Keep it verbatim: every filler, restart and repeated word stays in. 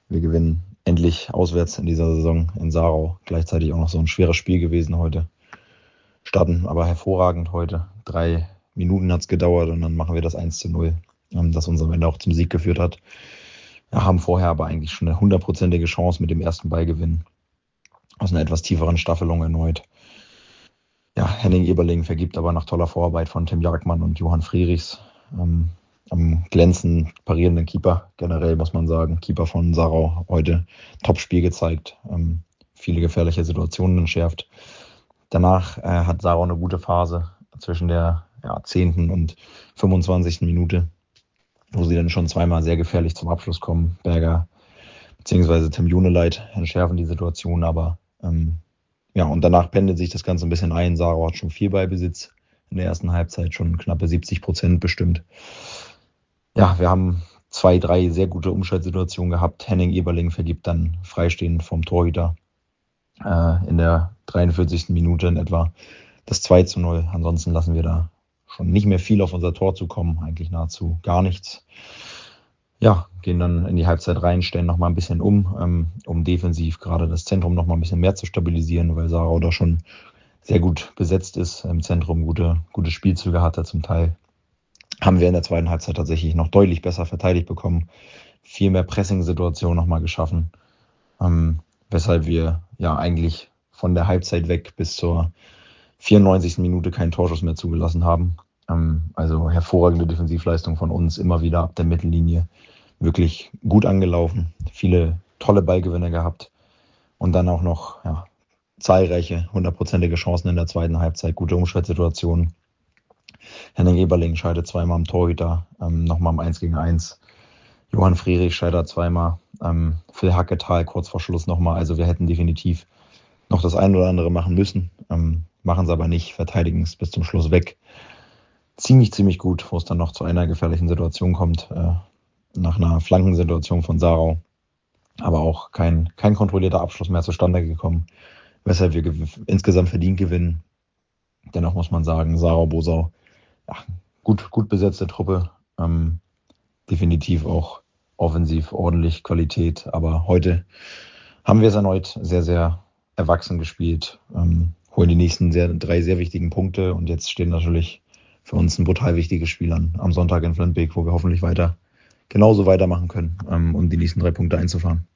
Wir gewinnen endlich auswärts in dieser Saison in Sarau. Gleichzeitig auch noch so ein schweres Spiel gewesen heute. Starten aber hervorragend heute. Drei Minuten hat es gedauert und dann machen wir das eins zu null, das uns am Ende auch zum Sieg geführt hat. Wir haben vorher aber eigentlich schon eine hundertprozentige Chance mit dem ersten Ballgewinn aus einer etwas tieferen Staffelung erneut. Ja, Henning Eberling vergibt aber nach toller Vorarbeit von Tim Jagdmann und Johann Friedrichs ähm, am glänzend parierenden Keeper. Generell muss man sagen, Keeper von Sarau heute Top-Spiel gezeigt, ähm, viele gefährliche Situationen entschärft. Danach äh, hat Sarau eine gute Phase zwischen der ja, zehnten und fünfundzwanzigsten Minute, wo sie dann schon zweimal sehr gefährlich zum Abschluss kommen. Berger bzw. Tim Juneleit entschärfen die Situation, aber ähm, ja, und danach pendelt sich das Ganze ein bisschen ein. Sarau hat schon viel Ballbesitz in der ersten Halbzeit, schon knappe siebzig Prozent bestimmt. Ja, wir haben zwei, drei sehr gute Umschaltsituationen gehabt. Henning Eberling vergibt dann freistehend vom Torhüter äh, in der dreiundvierzigsten Minute in etwa das zwei zu null. Ansonsten lassen wir da schon nicht mehr viel auf unser Tor zukommen, eigentlich nahezu gar nichts. Ja, gehen dann in die Halbzeit rein, stellen nochmal ein bisschen um, ähm, um defensiv gerade das Zentrum nochmal ein bisschen mehr zu stabilisieren, weil Sarau da schon sehr gut besetzt ist, im Zentrum gute, gute Spielzüge hatte zum Teil. Haben wir in der zweiten Halbzeit tatsächlich noch deutlich besser verteidigt bekommen, viel mehr Pressing-Situationen nochmal geschaffen, ähm, weshalb wir ja eigentlich von der Halbzeit weg bis zur vierundneunzigsten Minute keinen Torschuss mehr zugelassen haben. Ähm, also hervorragende Defensivleistung von uns, immer wieder ab der Mittellinie, wirklich gut angelaufen, viele tolle Ballgewinne gehabt und dann auch noch ja, zahlreiche hundertprozentige Chancen in der zweiten Halbzeit, gute Umschaltsituationen. Henning Eberling scheidet zweimal am Torhüter, ähm, nochmal am eins gegen eins. Johann Friedrich scheitert zweimal, ähm, Phil Hacketal kurz vor Schluss nochmal. Also wir hätten definitiv noch das ein oder andere machen müssen, ähm, machen es aber nicht, verteidigen es bis zum Schluss weg. Ziemlich, ziemlich gut, wo es dann noch zu einer gefährlichen Situation kommt, äh, nach einer Flankensituation von Sarau. Aber auch kein, kein kontrollierter Abschluss mehr zustande gekommen, weshalb wir gew- insgesamt verdient gewinnen. Dennoch muss man sagen, Sarau-Bosau, ja, gut, gut besetzte Truppe, ähm, definitiv auch offensiv ordentlich Qualität. Aber heute haben wir es erneut sehr, sehr erwachsen gespielt, ähm, holen die nächsten sehr, drei sehr wichtigen Punkte und jetzt stehen natürlich für uns ein brutal wichtiges Spiel an am Sonntag in Flensburg, wo wir hoffentlich weiter genauso weitermachen können, ähm, um die nächsten drei Punkte einzufahren.